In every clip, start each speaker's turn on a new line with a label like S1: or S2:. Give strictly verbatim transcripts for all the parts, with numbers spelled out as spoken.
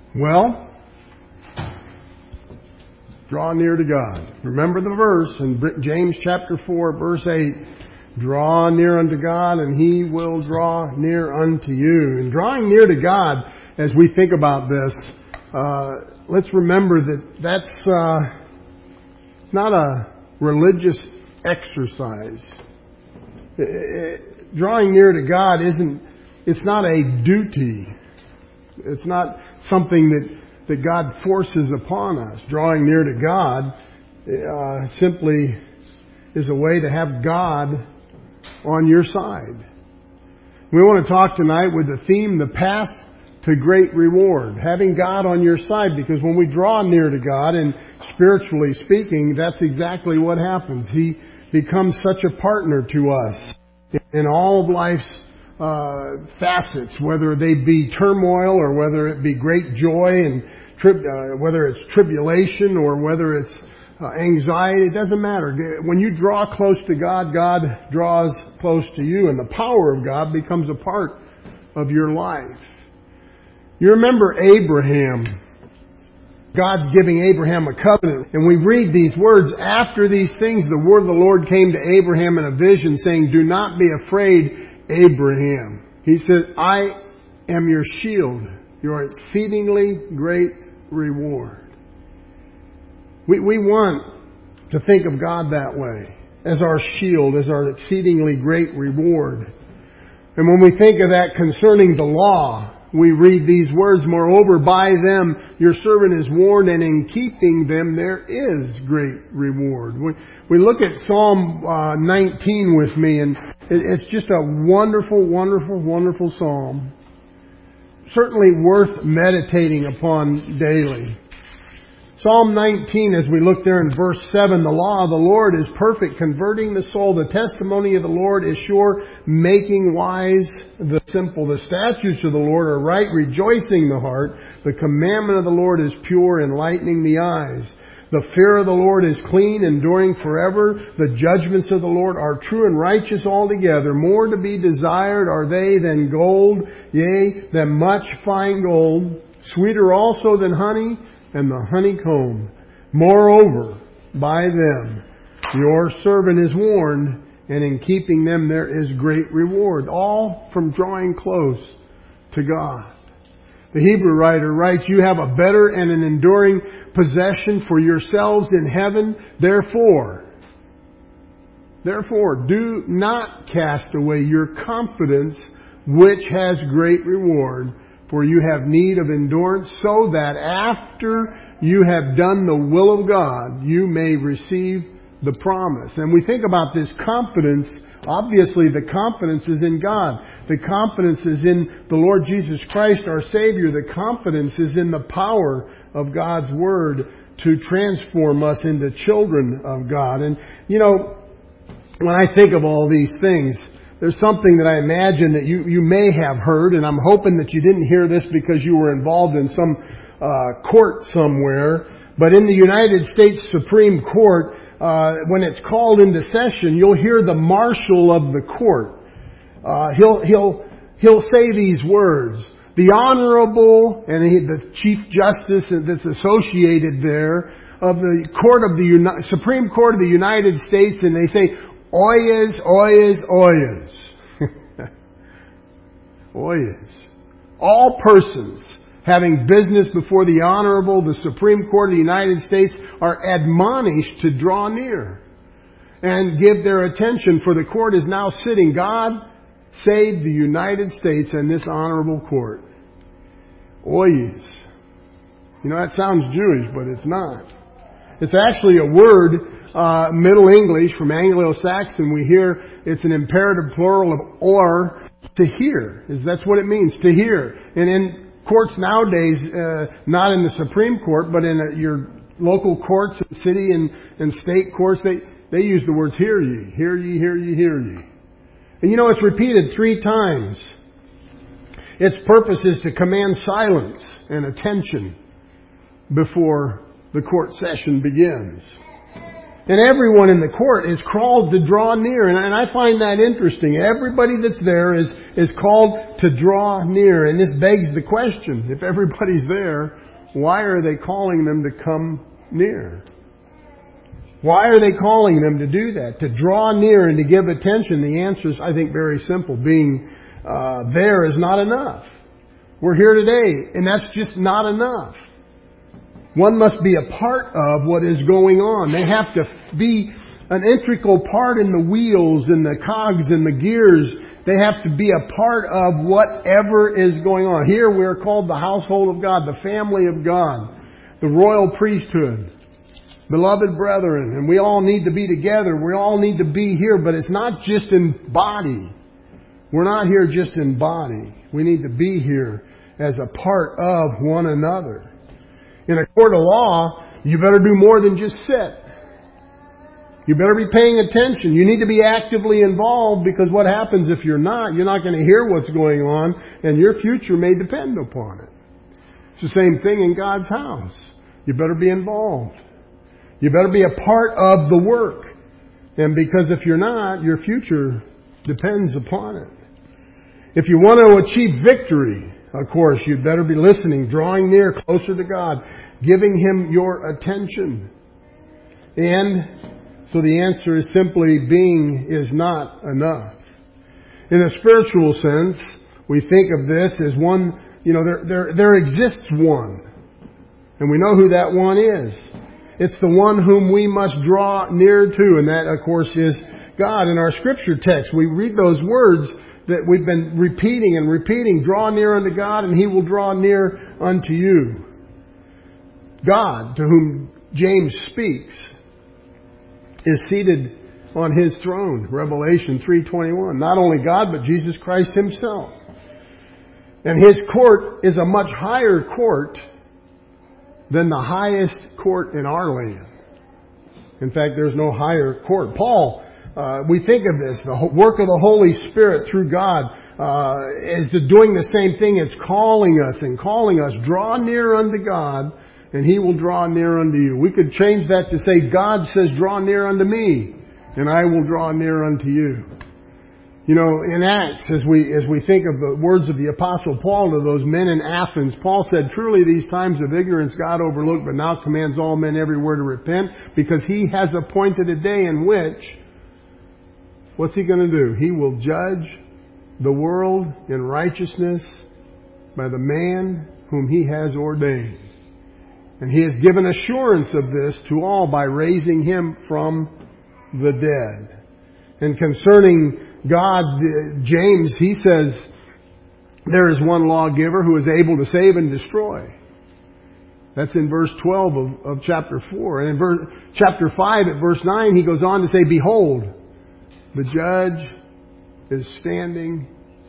S1: Well, draw near to God. Remember the verse in James chapter four, verse eight. Draw near unto God, and He will draw near unto you. And drawing near to God, as we think about this, uh, let's remember that that's uh, it's not a religious exercise. It, it, drawing near to God isn't. It's not a duty. It's not something that that God forces upon us. Drawing near to God uh, simply is a way to have God on your side. We want to talk tonight with the theme, the path to great reward. Having God on your side, because when we draw near to God, and spiritually speaking, that's exactly what happens. He becomes such a partner to us in all of life's uh, facets, whether they be turmoil or whether it be great joy, and tri- uh, whether it's tribulation or whether it's Uh, anxiety, it doesn't matter. When you draw close to God, God draws close to you, and the power of God becomes a part of your life. You remember Abraham. God's giving Abraham a covenant, and we read these words, after these things the word of the Lord came to Abraham in a vision, saying, do not be afraid, Abraham. He said, I am your shield, your exceedingly great reward. We, we want to think of God that way, as our shield, as our exceedingly great reward. And when we think of that concerning the law, we read these words, moreover, by them your servant is warned, and in keeping them there is great reward. We, we look at Psalm uh, nineteen with me, and it, it's just a wonderful, wonderful, wonderful psalm. Certainly worth meditating upon daily. Psalm nineteen, as we look there in verse seven, the law of the Lord is perfect, converting the soul. The testimony of the Lord is sure, making wise the simple. The statutes of the Lord are right, rejoicing the heart. The commandment of the Lord is pure, enlightening the eyes. The fear of the Lord is clean, enduring forever. The judgments of the Lord are true and righteous altogether. More to be desired are they than gold, yea, than much fine gold. Sweeter also than honey, and the honeycomb. Moreover, by them your servant is warned, and in keeping them there is great reward. All from drawing close to God. The Hebrew writer writes, you have a better and an enduring possession for yourselves in heaven. Therefore, therefore, do not cast away your confidence, which has great reward. For you have need of endurance, so that after you have done the will of God, you may receive the promise. And we think about this confidence. Obviously, the confidence is in God. The confidence is in the Lord Jesus Christ, our Savior. The confidence is in the power of God's Word to transform us into children of God. And, you know, when I think of all these things, there's something that I imagine that you, you may have heard, and I'm hoping that you didn't hear this because you were involved in some uh, court somewhere. But in the United States Supreme Court, uh, when it's called into session, you'll hear the marshal of the court. Uh, he'll he'll he'll say these words: "The Honorable," and he, the Chief Justice that's associated there of the Court of the Uni- Supreme Court of the United States, and they say, Oyez, oyez, oyez. Oyez. All persons having business before the Honorable, the Supreme Court of the United States, are admonished to draw near and give their attention, for the court is now sitting. God save the United States and this honorable court. Oyez. You know, that sounds Jewish, but it's not. It's actually a word, Uh, Middle English, from Anglo-Saxon, we hear it's an imperative plural of or, to hear. Is That's what it means, to hear. And in courts nowadays, uh, not in the Supreme Court, but in uh, your local courts, city and, and state courts, they, they use the words hear ye, hear ye, hear ye, hear ye. And you know, it's repeated three times. Its purpose is to command silence and attention before the court session begins. And everyone in the court is called to draw near. And I find that interesting. Everybody that's there is, is called to draw near. And this begs the question, if everybody's there, why are they calling them to come near? Why are they calling them to do that? To draw near and to give attention? The answer is, I think, very simple. Being uh, there is not enough. We're here today, and that's just not enough. One must be a part of what is going on. They have to be an integral part in the wheels and the cogs and the gears. They have to be a part of whatever is going on. Here we're called the household of God, the family of God, the royal priesthood, beloved brethren. And we all need to be together. We all need to be here, but it's not just in body. We're not here just in body. We need to be here as a part of one another. In a court of law, you better do more than just sit. You better be paying attention. You need to be actively involved, because what happens if you're not? You're not going to hear what's going on, and your future may depend upon it. It's the same thing in God's house. You better be involved. You better be a part of the work. And because if you're not, your future depends upon it. If you want to achieve victory, of course, you'd better be listening, drawing near, closer to God, giving Him your attention. And so the answer is simply, being is not enough. In a spiritual sense, we think of this as one, you know, there, there, there exists one. And we know who that one is. It's the one whom we must draw near to, and that, of course, is God. In our scripture text, we read those words that we've been repeating and repeating. Draw near unto God, and He will draw near unto you. God, to whom James speaks, is seated on His throne. Revelation three twenty-one. Not only God, but Jesus Christ Himself. And His court is a much higher court than the highest court in our land. In fact, there's no higher court. Paul, uh, we think of this, the work of the Holy Spirit through God uh, is doing the same thing. It's calling us and calling us, draw near unto God, and He will draw near unto you. We could change that to say, God says, draw near unto me, and I will draw near unto you. You know, in Acts, as we as we think of the words of the Apostle Paul to those men in Athens, Paul said, truly these times of ignorance God overlooked, but now commands all men everywhere to repent, because He has appointed a day in which, what's He going to do? He will judge the world in righteousness by the man whom He has ordained. And He has given assurance of this to all by raising Him from the dead. And concerning God, James, he says, there is one lawgiver who is able to save and destroy. That's in verse twelve of, of chapter four. And in verse, chapter five at verse nine, he goes on to say, behold, the judge is standing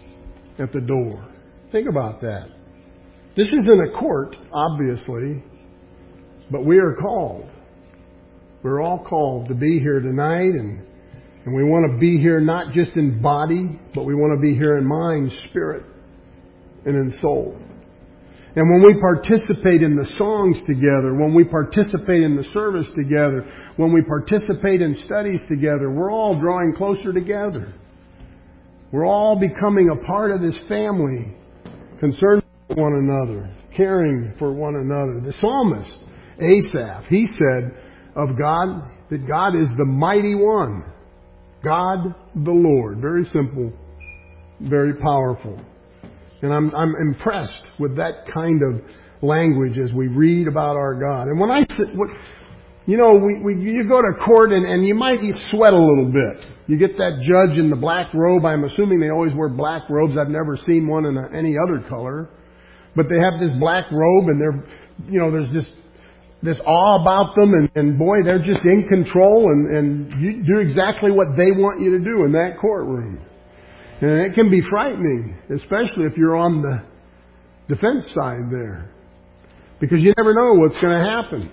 S1: at the door. Think about that. This isn't a court, obviously, but we are called. We're all called to be here tonight, and And we want to be here not just in body, but we want to be here in mind, spirit, and in soul. And when we participate in the songs together, when we participate in the service together, when we participate in studies together, we're all drawing closer together. We're all becoming a part of this family, concerned with one another, caring for one another. The psalmist, Asaph, he said of God that God is the mighty one. God the Lord. Very simple, very powerful. And I'm I'm impressed with that kind of language as we read about our God. And when I sit, what, you know, we, we you go to court and, and you might sweat a little bit. You get that judge in the black robe. I'm assuming they always wear black robes. I've never seen one in a, any other color. But they have this black robe, and they're, you know, there's this this awe about them, and, and boy, they're just in control, and, and you do exactly what they want you to do in that courtroom. And it can be frightening, especially if you're on the defense side there, because you never know what's going to happen.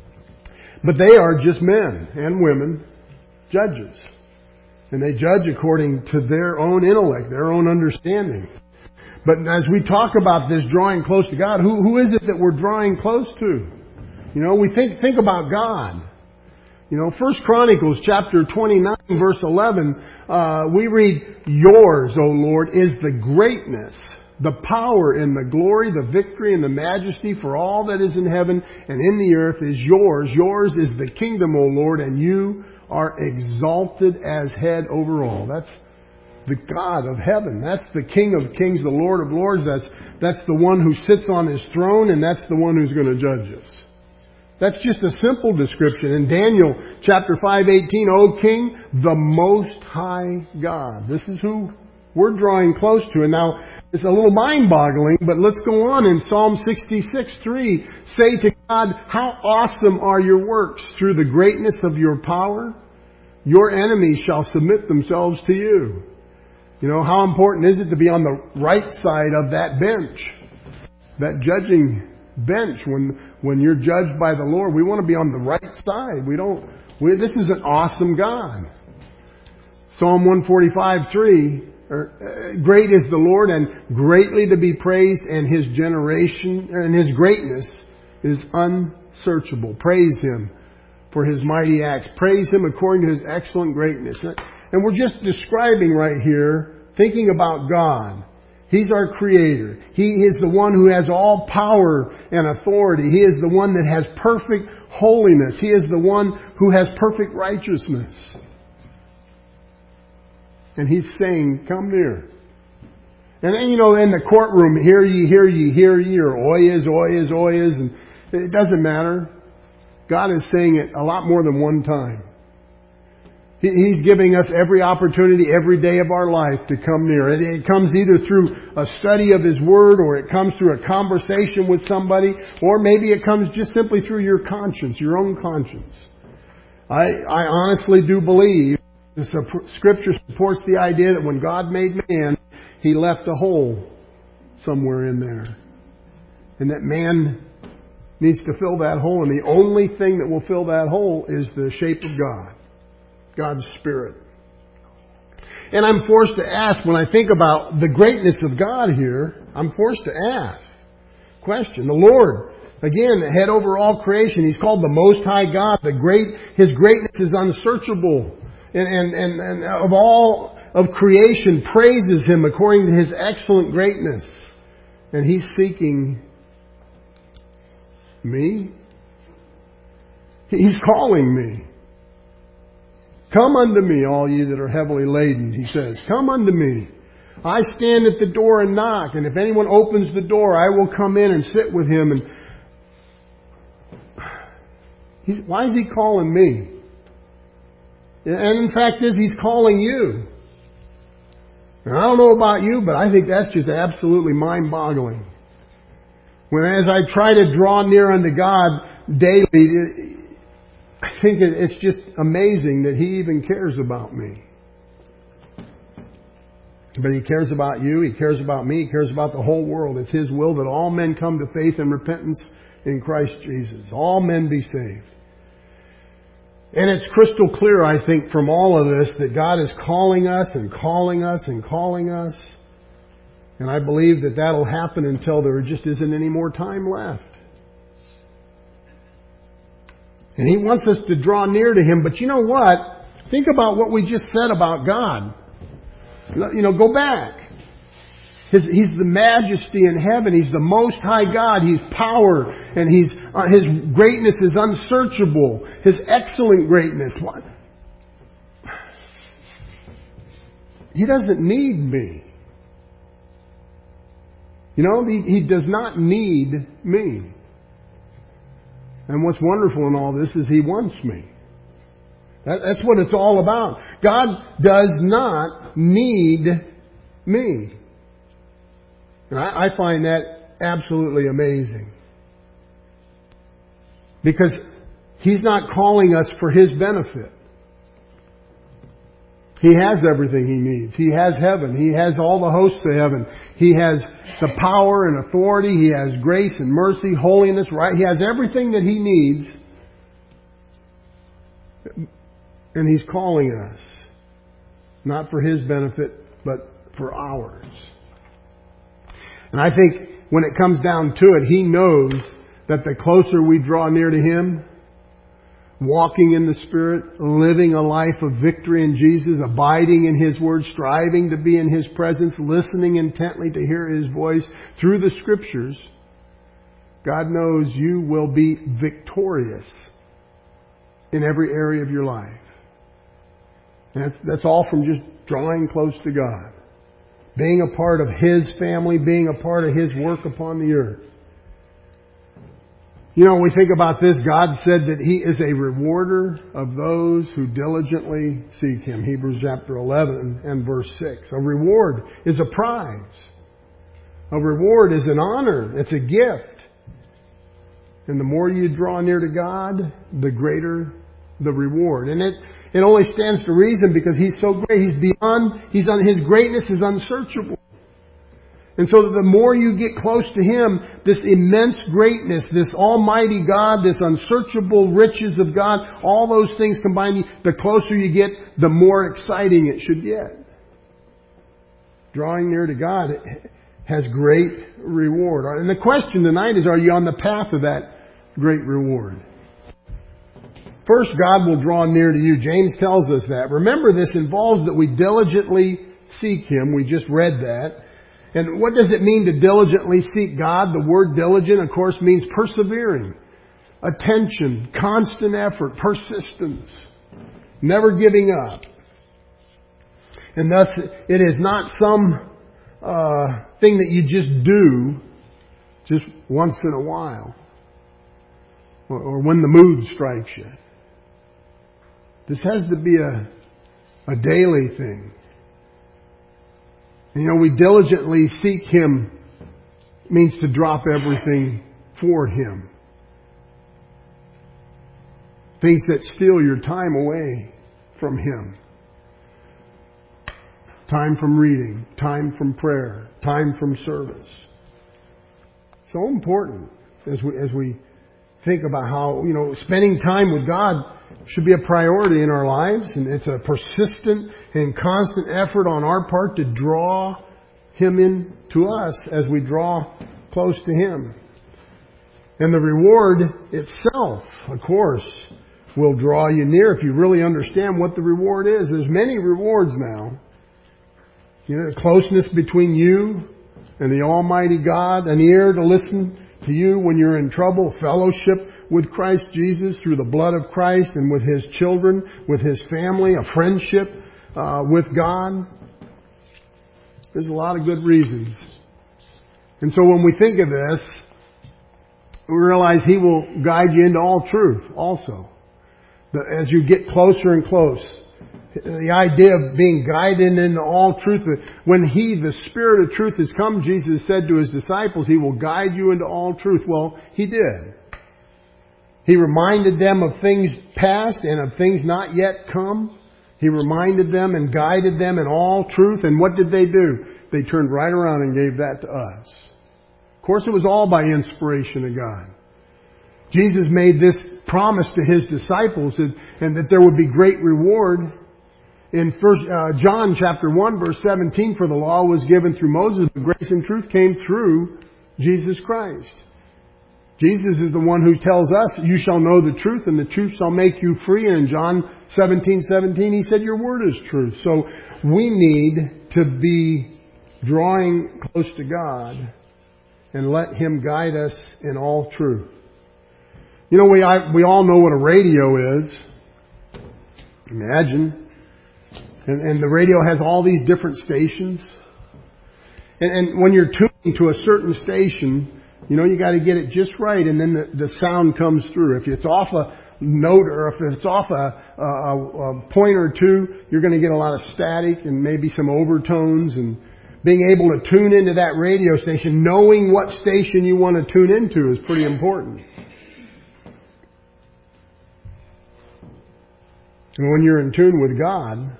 S1: But they are just men and women, judges. And they judge according to their own intellect, their own understanding. But as we talk about this drawing close to God, who, who is it that we're drawing close to? You know, we think think about God. You know, First Chronicles chapter twenty-nine, verse eleven, uh, we read, "Yours, O Lord, is the greatness, the power and the glory, the victory and the majesty, for all that is in heaven and in the earth is yours. Yours is the kingdom, O Lord, and you are exalted as head over all." That's the God of heaven. That's the King of kings, the Lord of lords. That's, that's the one who sits on His throne, and that's the one who's going to judge us. That's just a simple description. In Daniel chapter five eighteen, "O King, the Most High God." This is who we're drawing close to. And now, it's a little mind-boggling, but let's go on. In Psalm sixty-six three, "Say to God, how awesome are your works! Through the greatness of your power, your enemies shall submit themselves to you." You know, how important is it to be on the right side of that bench? That judging bench, when when you're judged by the Lord, we want to be on the right side. We don't. We, this is an awesome God. Psalm one forty-five three, or, uh, "Great is the Lord and greatly to be praised, and His generation and His greatness is unsearchable." Praise Him for His mighty acts. Praise Him according to His excellent greatness. And we're just describing right here, thinking about God. He's our Creator. He is the one who has all power and authority. He is the one that has perfect holiness. He is the one who has perfect righteousness. And He's saying, "Come near." And then, you know, in the courtroom, "Hear ye, hear ye, hear ye," or "Oyez, oyez, oyez," and it doesn't matter. God is saying it a lot more than one time. He's giving us every opportunity, every day of our life to come near. It comes either through a study of His Word, or it comes through a conversation with somebody, or maybe it comes just simply through your conscience, your own conscience. I, I honestly do believe the Scripture supports the idea that when God made man, He left a hole somewhere in there. And that man needs to fill that hole, and the only thing that will fill that hole is the shape of God. God's Spirit. And I'm forced to ask, when I think about the greatness of God here, I'm forced to ask, question, the Lord, again, head over all creation. He's called the Most High God. The great, His greatness is unsearchable. And, and, and, and of all of creation praises Him according to His excellent greatness. And He's seeking me. He's calling me. "Come unto me, all ye that are heavily laden," He says. "Come unto me. I stand at the door and knock, and if anyone opens the door, I will come in and sit with him." And he's, why is He calling me? And in fact is, He's calling you. And I don't know about you, but I think that's just absolutely mind-boggling. When as I try to draw near unto God daily, I think it's just amazing that He even cares about me. But He cares about you. He cares about me. He cares about the whole world. It's His will that all men come to faith and repentance in Christ Jesus. All men be saved. And it's crystal clear, I think, from all of this that God is calling us and calling us and calling us. And I believe that that'll happen until there just isn't any more time left. And He wants us to draw near to Him. But you know what? Think about what we just said about God. You know, go back. His, he's the majesty in heaven. He's the Most High God. He's power. And he's, uh, His greatness is unsearchable. His excellent greatness. What? He doesn't need me. You know, He, he does not need me. And what's wonderful in all this is He wants me. That, that's what it's all about. God does not need me. And I, I find that absolutely amazing. Because He's not calling us for His benefit. He has everything He needs. He has heaven. He has all the hosts of heaven. He has the power and authority. He has grace and mercy, holiness, right? He has everything that He needs. And He's calling us. Not for His benefit, but for ours. And I think when it comes down to it, He knows that the closer we draw near to Him, walking in the Spirit, living a life of victory in Jesus, abiding in His Word, striving to be in His presence, listening intently to hear His voice through the Scriptures, God knows you will be victorious in every area of your life. And that's, that's all from just drawing close to God. Being a part of His family, being a part of His work upon the earth. You know, when we think about this, God said that He is a rewarder of those who diligently seek Him. Hebrews chapter eleven and verse six. A reward is a prize. A reward is an honor. It's a gift. And the more you draw near to God, the greater the reward. And it, it only stands to reason because He's so great. He's beyond, He's on, His greatness is unsearchable. And so the more you get close to Him, this immense greatness, this almighty God, this unsearchable riches of God, all those things combined, the closer you get, the more exciting it should get. Drawing near to God has great reward. And the question tonight is, are you on the path of that great reward? First, God will draw near to you. James tells us that. Remember, this involves that we diligently seek Him. We just read that. And what does it mean to diligently seek God? The word diligent, of course, means persevering, attention, constant effort, persistence, never giving up. And thus, it is not some uh, thing that you just do just once in a while or, or when the mood strikes you. This has to be a, a daily thing. You know, we diligently seek Him means to drop everything for Him. Things that steal your time away from Him. Time from reading, time from prayer, time from service. So important as we, as we think about how, you know, spending time with God should be a priority in our lives, and it's a persistent and constant effort on our part to draw Him in to us as we draw close to Him. And the reward itself, of course, will draw you near if you really understand what the reward is. There's many rewards now. You know, closeness between you and the Almighty God, an ear to listen to you when you're in trouble, fellowship with Christ Jesus through the blood of Christ and with His children, with His family, a friendship uh, with God. There's a lot of good reasons. And so when we think of this, we realize He will guide you into all truth also. As you get closer and close. The idea of being guided into all truth. When He, the Spirit of truth, has come, Jesus said to His disciples, He will guide you into all truth. Well, He did. He reminded them of things past and of things not yet come. He reminded them and guided them in all truth. And what did they do? They turned right around and gave that to us. Of course, it was all by inspiration of God. Jesus made this promise to His disciples and, and that there would be great reward. In first, uh, John chapter one, verse seventeen, for the law was given through Moses, but grace and truth came through Jesus Christ. Jesus is the one who tells us, you shall know the truth, and the truth shall make you free. And in John seventeen seventeen, He said, your word is truth. So we need to be drawing close to God and let Him guide us in all truth. You know, we I, we all know what a radio is. Imagine. And, and the radio has all these different stations. And, and when you're tuning to a certain station, you know, you got to get it just right, and then the, the sound comes through. If it's off a note or if it's off a, a, a point or two, you're going to get a lot of static and maybe some overtones. And being able to tune into that radio station, knowing what station you want to tune into is pretty important. And when you're in tune with God,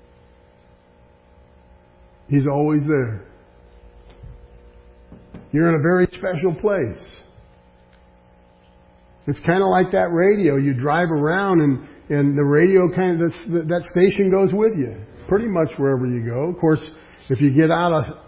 S1: He's always there. You're in a very special place. It's kind of like that radio. You drive around and, and the radio kind of, that, that station goes with you. Pretty much wherever you go. Of course, if you get out of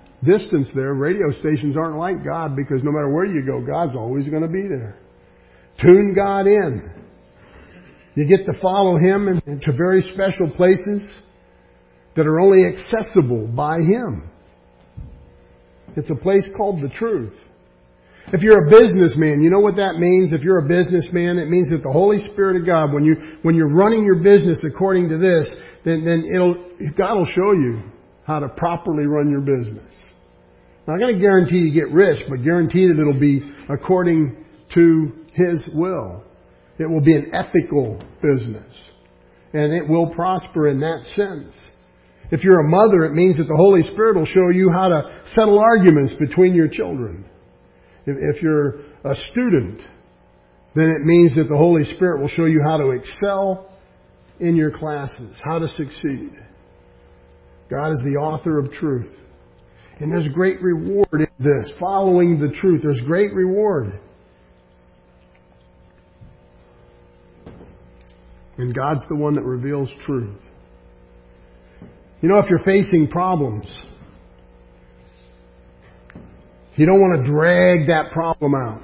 S1: distance there, radio stations aren't like God because no matter where you go, God's always going to be there. Tune God in. You get to follow Him into very special places that are only accessible by Him. It's a place called the truth. If you're a businessman, you know what that means? If you're a businessman, it means that the Holy Spirit of God, when you when you're running your business according to this, then then it'll God will show you how to properly run your business. I'm not going to guarantee you get rich, but guarantee that it'll be according to His will. It will be an ethical business, and it will prosper in that sense. If you're a mother, it means that the Holy Spirit will show you how to settle arguments between your children. If you're a student, then it means that the Holy Spirit will show you how to excel in your classes, how to succeed. God is the author of truth. And there's great reward in this, following the truth. There's great reward. And God's the one that reveals truth. You know, if you're facing problems, you don't want to drag that problem out.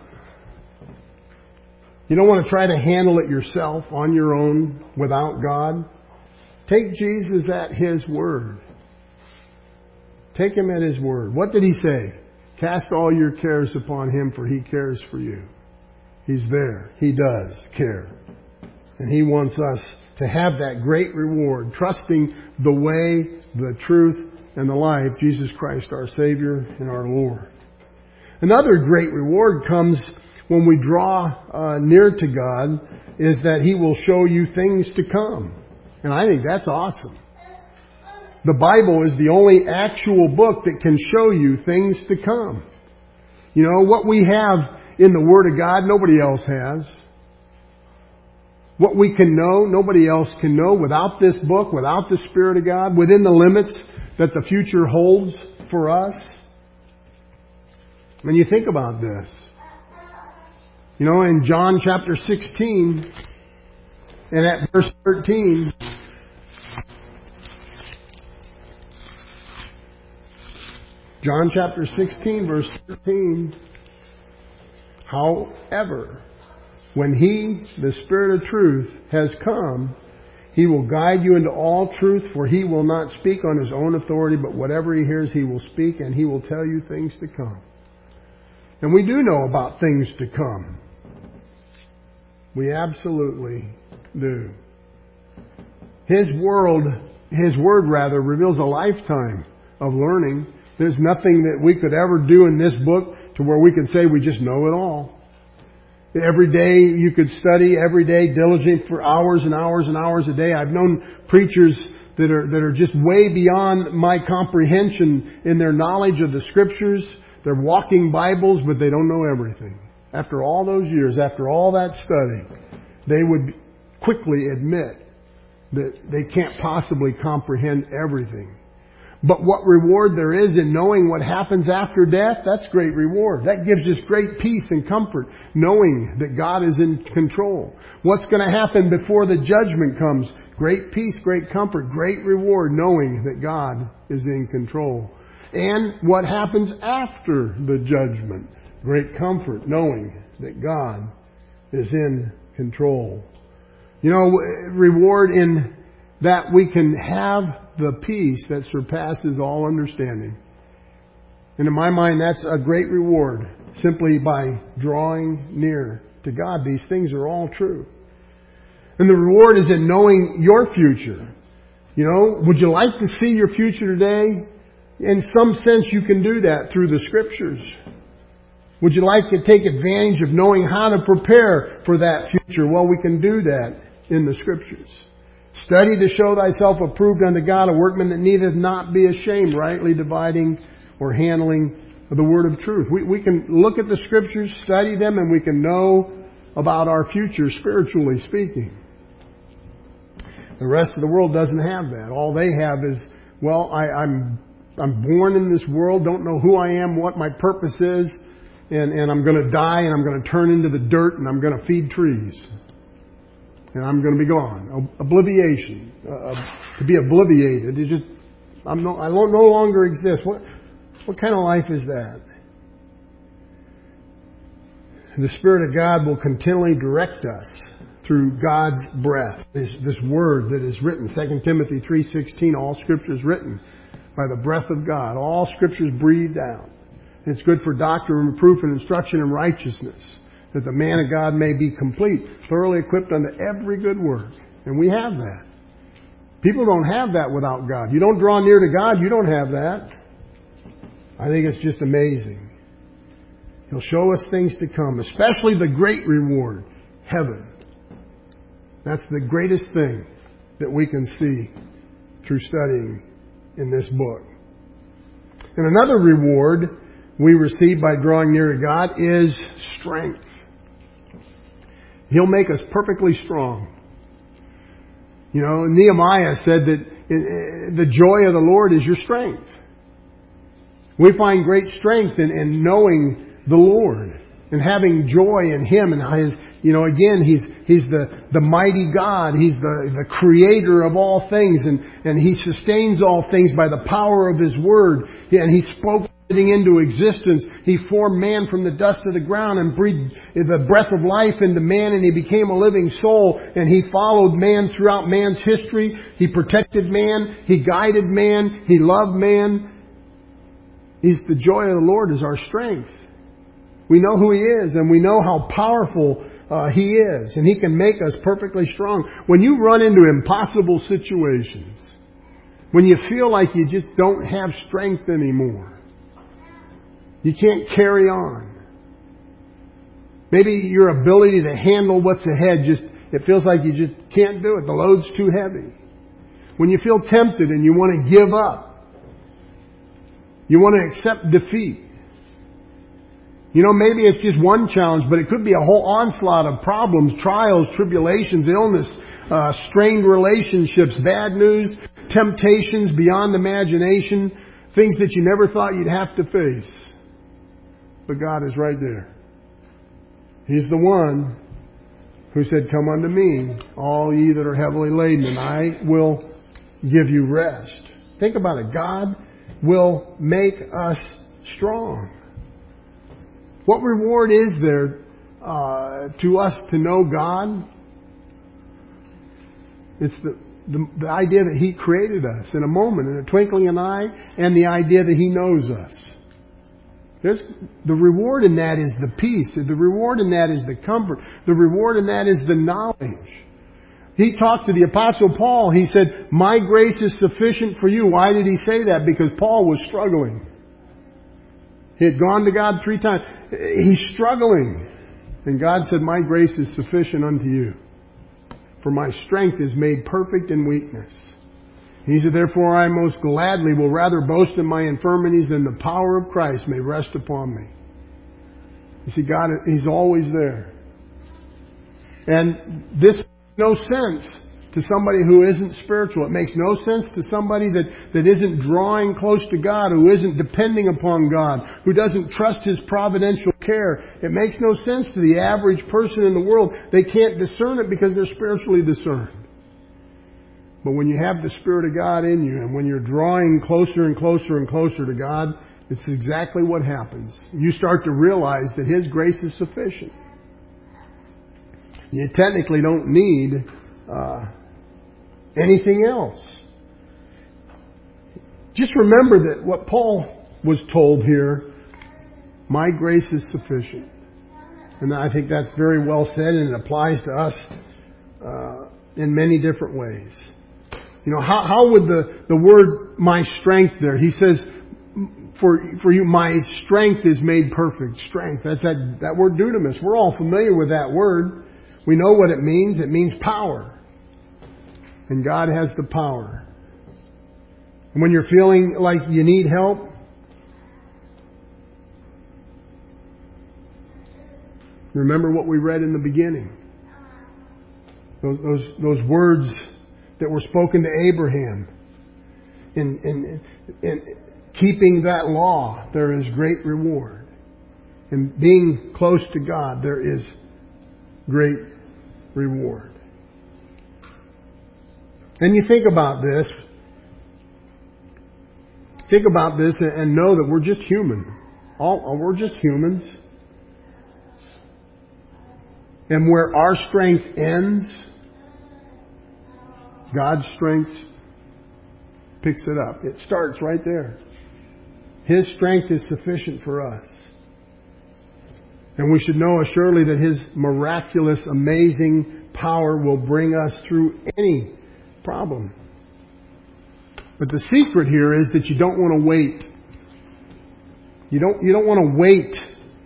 S1: You don't want to try to handle it yourself on your own without God. Take Jesus at His word. Take Him at His word. What did He say? Cast all your cares upon Him, for He cares for you. He's there. He does care. And He wants us to have that great reward, trusting the way, the truth, and the life, Jesus Christ, our Savior and our Lord. Another great reward comes when we draw uh, near to God, is that He will show you things to come. And I think that's awesome. The Bible is the only actual book that can show you things to come. You know, what we have in the Word of God, nobody else has. What we can know, nobody else can know without this book, without the Spirit of God, within the limits that the future holds for us. When you think about this, you know, in John chapter sixteen and at verse thirteen, John chapter sixteen, verse thirteen, however, when He, the Spirit of truth, has come, He will guide you into all truth, for He will not speak on His own authority, but whatever He hears He will speak, and He will tell you things to come. And we do know about things to come. We absolutely do. His world, His Word rather, reveals a lifetime of learning. There's nothing that we could ever do in this book to where we can say we just know it all. Every day you could study, every day diligent for hours and hours and hours a day. I've known preachers that are that are just way beyond my comprehension in their knowledge of the Scriptures. They're walking Bibles, but they don't know everything. After all those years, after all that study, they would quickly admit that they can't possibly comprehend everything. But what reward there is in knowing what happens after death, that's great reward. That gives us great peace and comfort, knowing that God is in control. What's going to happen before the judgment comes? Great peace, great comfort, great reward, knowing that God is in control. And what happens after the judgment? Great comfort, knowing that God is in control. You know, reward in that we can have the peace that surpasses all understanding. And in my mind, that's a great reward, simply by drawing near to God. These things are all true. And the reward is in knowing your future. You know, would you like to see your future today? In some sense, you can do that through the Scriptures. Would you like to take advantage of knowing how to prepare for that future? Well, we can do that in the Scriptures. Study to show thyself approved unto God, a workman that needeth not be ashamed, rightly dividing or handling the word of truth. We, we can look at the Scriptures, study them, and we can know about our future, spiritually speaking. The rest of the world doesn't have that. All they have is, well, I, I'm I'm born in this world, don't know who I am, what my purpose is, and, and I'm going to die, and I'm going to turn into the dirt, and I'm going to feed trees. And I'm going to be gone. Obliviation. Uh, to be obliviated is just, I'm no, I won't no longer exist. What, what kind of life is that? the Spirit of God will continually direct us through God's breath. This, this word that is written, Second Timothy three sixteen, all Scripture is written by the breath of God. All Scripture is breathed out. It's good for doctrine, reproof, and instruction in righteousness, that the man of God may be complete, thoroughly equipped unto every good work. And we have that. People don't have that without God. You don't draw near to God, you don't have that. I think it's just amazing. He'll show us things to come, especially the great reward, heaven. That's the greatest thing that we can see through studying in this book. And another reward we receive by drawing near to God is strength. He'll make us perfectly strong. You know, Nehemiah said that the joy of the Lord is your strength. We find great strength in, in knowing the Lord and having joy in Him. And His, you know, again, He's He's the, the mighty God. He's the, the creator of all things. And, and He sustains all things by the power of His Word. And He spoke into existence. He formed man from the dust of the ground and breathed the breath of life into man, and he became a living soul, and He followed man throughout man's history. He protected man. He guided man. He loved man. He's the joy of the Lord is our strength. We know who He is, and we know how powerful uh, He is, and He can make us perfectly strong. When you run into impossible situations, when you feel like you just don't have strength anymore, you can't carry on. Maybe your ability to handle what's ahead just, it feels like you just can't do it. The load's too heavy. When you feel tempted and you want to give up, you want to accept defeat. You know, maybe it's just one challenge, but it could be a whole onslaught of problems, trials, tribulations, illness, uh, strained relationships, bad news, temptations beyond imagination, things that you never thought you'd have to face. But God is right there. He's the one who said, "Come unto me, all ye that are heavily laden, and I will give you rest." Think about it. God will make us strong. What reward is there uh, to us to know God? It's the, the, the idea that He created us in a moment, in a twinkling of an eye, and the idea that He knows us. There's, the reward in that is the peace. The reward in that is the comfort. The reward in that is the knowledge. He talked to the Apostle Paul. He said, "My grace is sufficient for you." Why did he say that? Because Paul was struggling. He had gone to God three times. He's struggling. And God said, "My grace is sufficient unto you. For my strength is made perfect in weakness." He said, "Therefore I most gladly will rather boast in my infirmities than the power of Christ may rest upon me." You see, God, He's always there. And this makes no sense to somebody who isn't spiritual. It makes no sense to somebody that, that isn't drawing close to God, who isn't depending upon God, who doesn't trust His providential care. It makes no sense to the average person in the world. They can't discern it because they're spiritually discerned. But when you have the Spirit of God in you, and when you're drawing closer and closer and closer to God, it's exactly what happens. You start to realize that His grace is sufficient. You technically don't need uh, anything else. Just remember that what Paul was told here, "My grace is sufficient." And I think that's very well said, and it applies to us uh, in many different ways. You know, how, how would the, the word "my strength" there? He says, for, for you, my strength is made perfect. Strength. That's that, that word dunamis. We're all familiar with that word. We know what it means. It means power. And God has the power. And when you're feeling like you need help, remember what we read in the beginning. Those, those, those words that were spoken to Abraham. In, in, in keeping that law, there is great reward. In being close to God, there is great reward. And you think about this. Think about this and know that we're just human. All, we're just humans. And where our strength ends, God's strength picks it up. It starts right there. His strength is sufficient for us. And we should know assuredly that His miraculous, amazing power will bring us through any problem. But the secret here is that you don't want to wait. You don't, you don't want to wait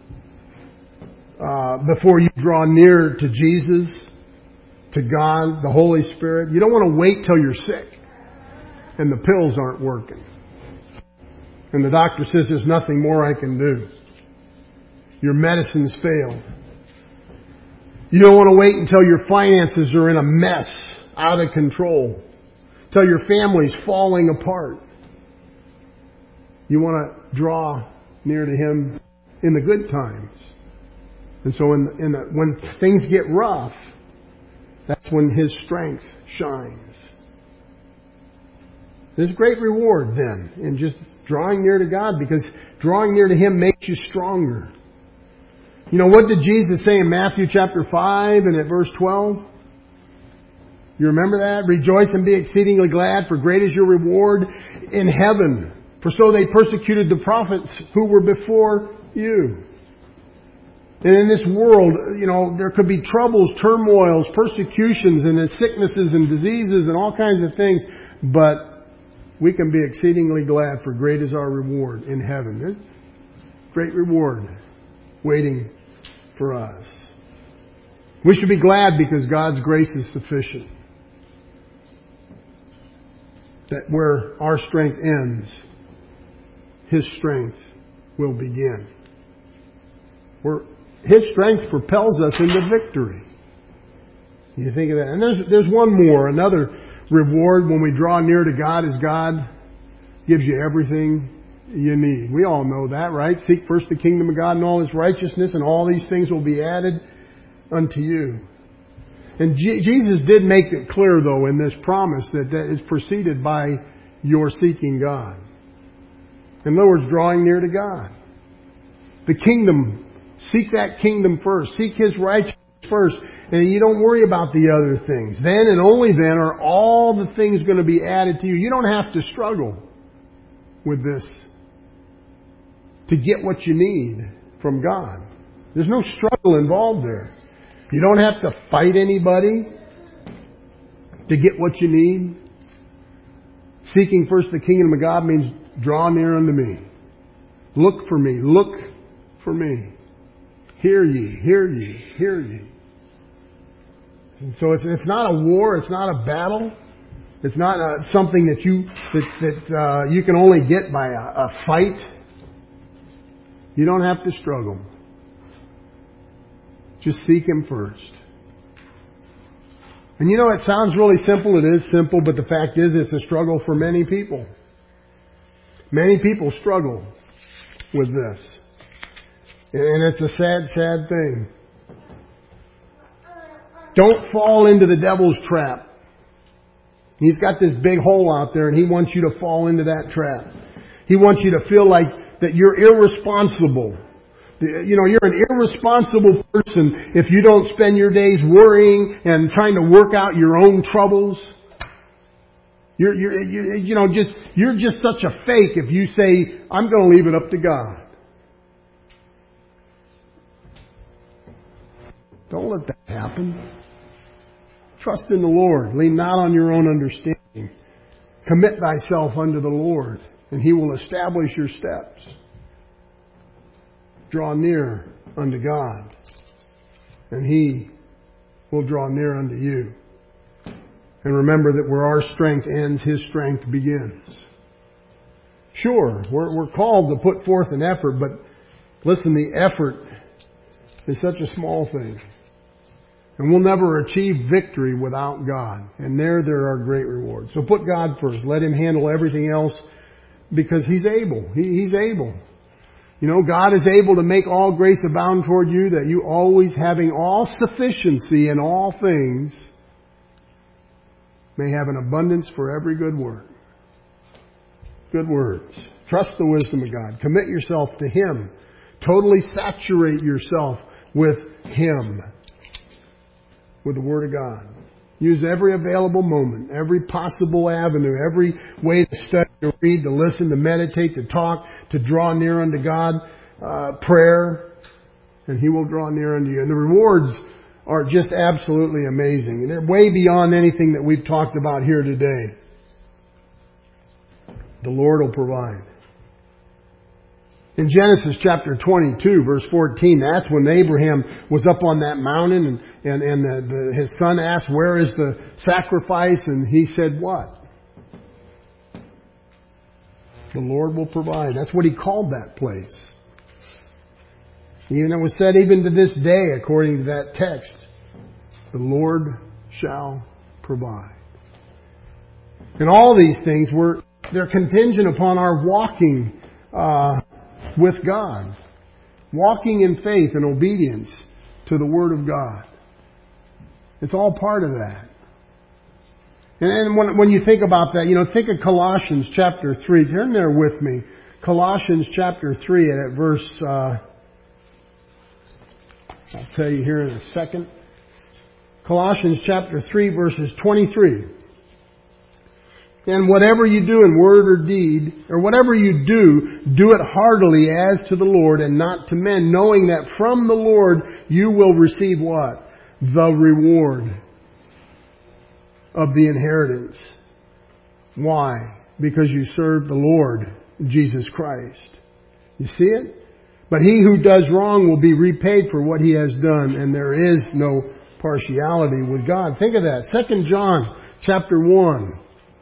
S1: uh, before you draw near to Jesus, to God, the Holy Spirit. You don't want to wait till you're sick and the pills aren't working. And the doctor says there's nothing more I can do. Your medicines failed. You don't want to wait until your finances are in a mess, out of control, till your family's falling apart. You want to draw near to Him in the good times. And so in, in the, when things get rough, that's when His strength shines. There's great reward then in just drawing near to God, because drawing near to Him makes you stronger. You know, what did Jesus say in Matthew chapter five and at verse twelve? You remember that? Rejoice and be exceedingly glad, for great is your reward in heaven. For so they persecuted the prophets who were before you. And in this world, you know, there could be troubles, turmoils, persecutions, and sicknesses and diseases and all kinds of things. But we can be exceedingly glad, for great is our reward in heaven. There's great reward waiting for us. We should be glad because God's grace is sufficient. That where our strength ends, His strength will begin. Where His strength propels us into victory. You think of that. And there's there's one more. Another reward when we draw near to God is God gives you everything you need. We all know that, right? Seek first the kingdom of God and all His righteousness, and all these things will be added unto you. And G- Jesus did make it clear, though, in this promise that that is preceded by your seeking God. In other words, drawing near to God. The kingdom, seek that kingdom first. Seek His righteousness first. And you don't worry about the other things. Then and only then are all the things going to be added to you. You don't have to struggle with this to get what you need from God. There's no struggle involved there. You don't have to fight anybody to get what you need. Seeking first the kingdom of God means draw near unto me. Look for me. Look for me. Hear ye, hear ye, hear ye. And so it's, it's not a war. It's not a battle. It's not uh, something that you that, that uh, you can only get by a, a fight. You don't have to struggle. Just seek Him first. And you know, it sounds really simple. It is simple, but the fact is it's a struggle for many people. Many people struggle with this. And it's a sad, sad thing. Don't fall into the devil's trap. He's got this big hole out there and he wants you to fall into that trap. He wants you to feel like that you're irresponsible. You know, you're an irresponsible person if you don't spend your days worrying and trying to work out your own troubles. You're, you're, you, you know, just, you're just such a fake if you say, I'm going to leave it up to God. Don't let that happen. Trust in the Lord. Lean not on your own understanding. Commit thyself unto the Lord, and He will establish your steps. Draw near unto God, and He will draw near unto you. And remember that where our strength ends, His strength begins. Sure, we're, we're called to put forth an effort, but listen, the effort is such a small thing. And we'll never achieve victory without God. And there, there are great rewards. So put God first. Let Him handle everything else because He's able. He, he's able. You know, God is able to make all grace abound toward you, that you always having all sufficiency in all things may have an abundance for every good work. Good words. Trust the wisdom of God. Commit yourself to Him. Totally saturate yourself with Him. with the Word of God. Use every available moment, every possible avenue, every way to study, to read, to listen, to meditate, to talk, to draw near unto God. Uh, prayer, and He will draw near unto you. And the rewards are just absolutely amazing. And they're way beyond anything that we've talked about here today. The Lord will provide. In Genesis chapter twenty-two, verse fourteen, that's when Abraham was up on that mountain and, and, and the, the, his son asked, where is the sacrifice? And he said, what? The Lord will provide. That's what he called that place. Even it was said even to this day, according to that text, the Lord shall provide. And all these things were, they're contingent upon our walking uh, with God. Walking in faith and obedience to the Word of God. It's all part of that. And, and when, when you think about that, you know, think of Colossians chapter three. Turn there with me. Colossians chapter three and at verse... Uh, I'll tell you here in a second. Colossians chapter three verses twenty-three. And whatever you do in word or deed, or whatever you do, do it heartily as to the Lord and not to men, knowing that from the Lord you will receive what? The reward of the inheritance. Why? Because you serve the Lord Jesus Christ. You see it? But he who does wrong will be repaid for what he has done, and there is no partiality with God. Think of that. Second John chapter one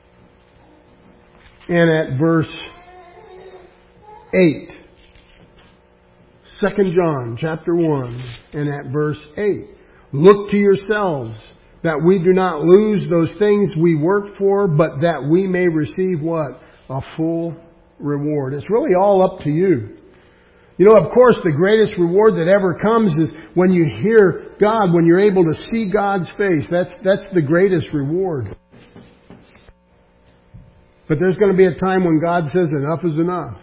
S1: and at verse eight. Second John chapter one and at verse eight. Look to yourselves that we do not lose those things we work for, but that we may receive what? A full reward. It's really all up to you. You know, of course, the greatest reward that ever comes is when you hear God, when you're able to see God's face. That's, that's the greatest reward. But there's going to be a time when God says enough is enough.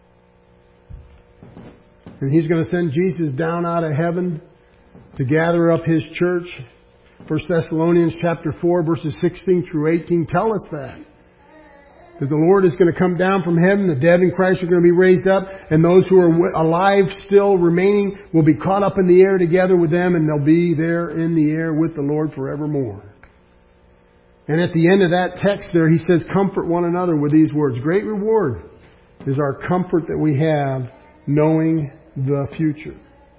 S1: And He's going to send Jesus down out of heaven to gather up His church. First Thessalonians chapter four verses sixteen through eighteen tell us that. That the Lord is going to come down from heaven, the dead in Christ are going to be raised up, and those who are alive still remaining will be caught up in the air together with them, and they'll be there in the air with the Lord forevermore. And at the end of that text there, he says, comfort one another with these words. Great reward is our comfort that we have knowing the future.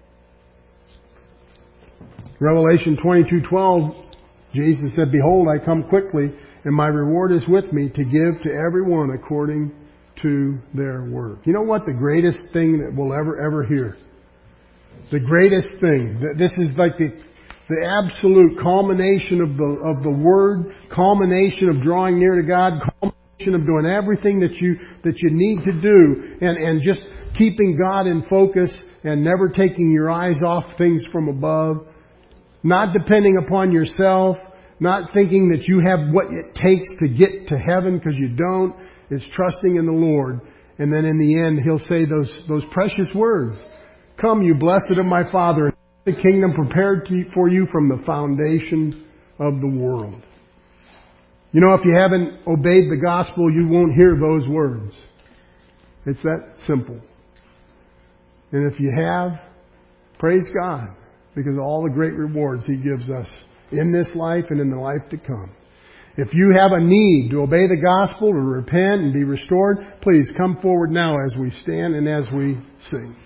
S1: Revelation twenty-two twelve, Jesus said, behold, I come quickly, and my reward is with me to give to everyone according to their work. You know what? The greatest thing that we'll ever, ever hear. The greatest thing. This is like the, the absolute culmination of the, of the Word, culmination of drawing near to God, culmination of doing everything that you, that you need to do, and, and just keeping God in focus and never taking your eyes off things from above. Not depending upon yourself. Not thinking that you have what it takes to get to heaven, because you don't. It's trusting in the Lord. And then in the end, He'll say those, those precious words. Come, you blessed of my Father, the kingdom prepared to, for you from the foundation of the world. You know, if you haven't obeyed the gospel, you won't hear those words. It's that simple. And if you have, praise God, because of all the great rewards He gives us in this life and in the life to come. If you have a need to obey the gospel, to repent and be restored, please come forward now as we stand and as we sing.